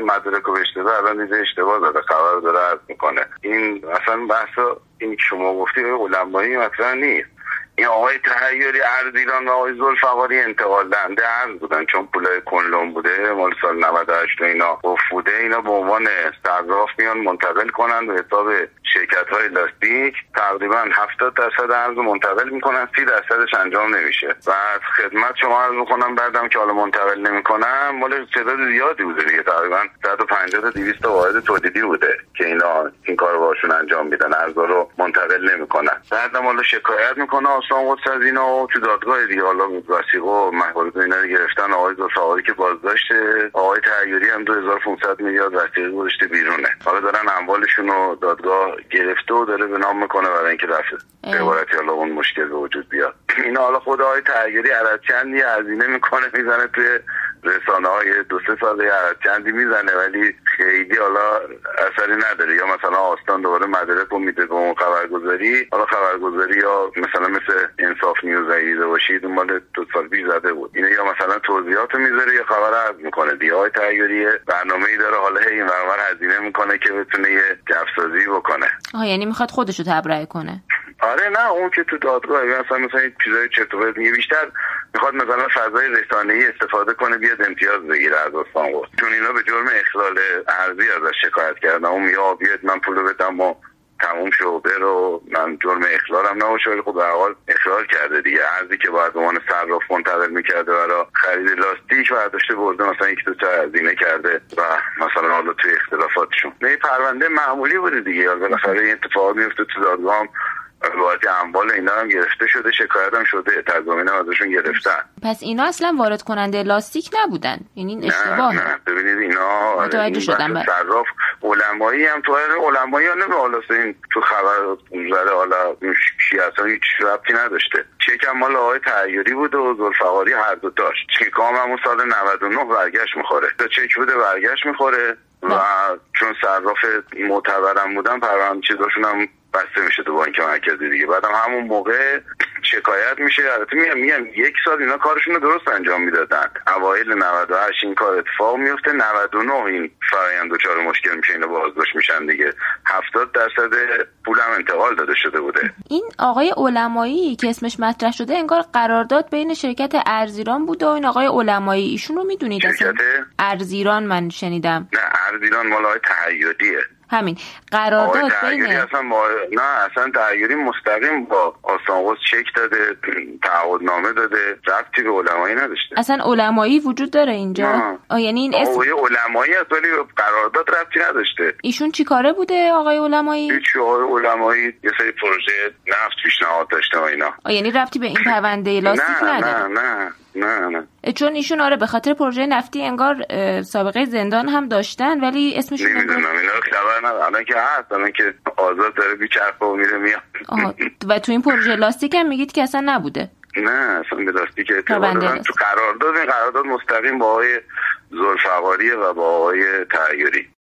مدارکو بهش داده الان دیده اشتباه داده، خبر رو داره عرض میکنه. این اصلا بحث این که شما گفتی علمایی مطرح نیست. این آقای تحیری ارزیران و آقای ذوالفقاری انتقال دهنده ارز بودن، چون پولای کنلون بوده مال سال 98 و اینا بوده، اینا به عنوان صراف میان منتقل کنن به حساب شرکت‌های لاستیک، تقریبا 70% ارز منتقل میکنن، 30% انجام نمیشه. و از خدمت شما عرض میکنم بعدم که حالا منتقل نمیکنن مال تعداد زیادی بوده دیگه، تقریبا 150 تا 200 تا واحد تولیدی بوده که اینا این کارو باشون انجام میدن، ارزا رو منتقل نمیکنن. بعدم حالا شکایت میکنه آسان قدس از اینا و تو دادگاه دیگه حالا وثیقه و محکمه اینا رو گرفتن. آقای ذوالفقاری که بازداشته، آقای تحیری هم 2500 میلیارد وثیقه گذاشته بیرونه. حالا دارن اموالشون رو دادگاه گرفته و داره به نام میکنه برای اینکه رفع عبارتی حالا اون مشکل به وجود بیاد. اینا حالا خود آقای تحیری عددچندی هزینه میکنه میزنه توی رسانه‌های 2-3 ساله عددچندی میزنه ولی خیلی حالا اثری نداره. یا مثلا آستان دوباره مدارک رو میده به اون خبرگزاری، حالا خبرگزاری یا مثلا مثل انصاف نیوز دیده باشید اون مال 2 سال پیش زده بود اینه، یا مثلا توضیحات میذاره یا خبر عرض میکنه دیگه. آقای تحیری برنامه‌ای داره حالا این برابر هزینه میکنه که بتونه یه جفسازی بکنه. یعنی میخواد خودشو تبرئه کنه؟ آره نه، اون که تو دادگاه مثلا چیزای چرت و پرت میگه، بیشتر میخواد مثلا فضای رسانه‌ای استفاده کنه بیاد امتیاز بگیره از آسان قدس، چون اینا به جرم اخلال ارضی ازش شکایت کردن. اون میاد بیاد من پولو بدم و تموم شو برو، من جرم اخلالم نباشه، ولی خب به هر حال اخلال کرده دیگه. ارزی که باید به عنوان صراف منتقل میکرده برای خرید لاستیک برداشته برده مثلا 1-2 تا هزینه کرده و مثلا حالا توی اختلافاتشون نه پرونده معمولی بوده دیگه. بالاخره این اتفاق میفته تو دادگاه هم البته اموال اینا هم گرفته شده، شکایت هم شده، تضامین هم ازشون گرفتن. پس اینا اصلا وارد کننده لاستیک نبودن، یعنی این اشتباهه. نه ببینید اینا متوجه شدم. صراف علمایی هم تو علمایی ها نمی حالا این تو خبر ذره حالا شیعه هیچ ربطی نداشته. چکم مال آقای تحیری بود و ذوالفقاری هر دو داشت. چکام همون سال 99 برگشت میخوره، تا چک بوده برگشت میخوره و چون صراف معتبرم بودن پرونده چیزاشون هم بسته میشه تو بانک مرکزی دیگه. بعدم همون موقع شکایت میشه. البته میگم 1 سال اینا کارشون رو درست انجام میدادن، اوایل 98 این کار اتفاق میفته، 99 این فرآیند دچار مشکل میشه، اینا بازداشت میشن دیگه. 70% پولم انتقال داده شده بوده. این آقای علمایی که اسمش مطرح شده انگار قرارداد بین شرکت ارزیران بوده و این آقای علمایی، ایشون رو میدونید اصلا؟ ارزیران من شنیدم. نه ارزیران مال آقای تحیریه. همین قرارداد بین نه اصلا تحیری مستقیم با آسان قدس چک داده، تعهدنامه داده، ربطی به علمایی نداشته. اصلا علمایی وجود داره اینجا؟ یعنی این اسم علمایی است ولی قرارداد ربطی نداشته. ایشون چی کاره بوده آقای علمایی؟ هیچ. آقای علمایی یه سری پروژه نفت پیشنهاد داشته و اینا. یعنی ربطی به این پرونده لاستیک نداره؟ نه چون ایشون آره به خاطر پروژه نفتی انگار سابقه زندان هم داشتن ولی اسمشون نمیدونم اینا رو خبر ندارم. الان که هست، الان که آزاد داره بیچرخه و میره میاد. و تو این پروژه لاستیک هم میگید که اصلا نبوده؟ نه اصلا به لاستیک اعتبار دادن تو قرارداد. این قرارداد مستقیم با آقای ذوالفقاری و با آقای تحیری.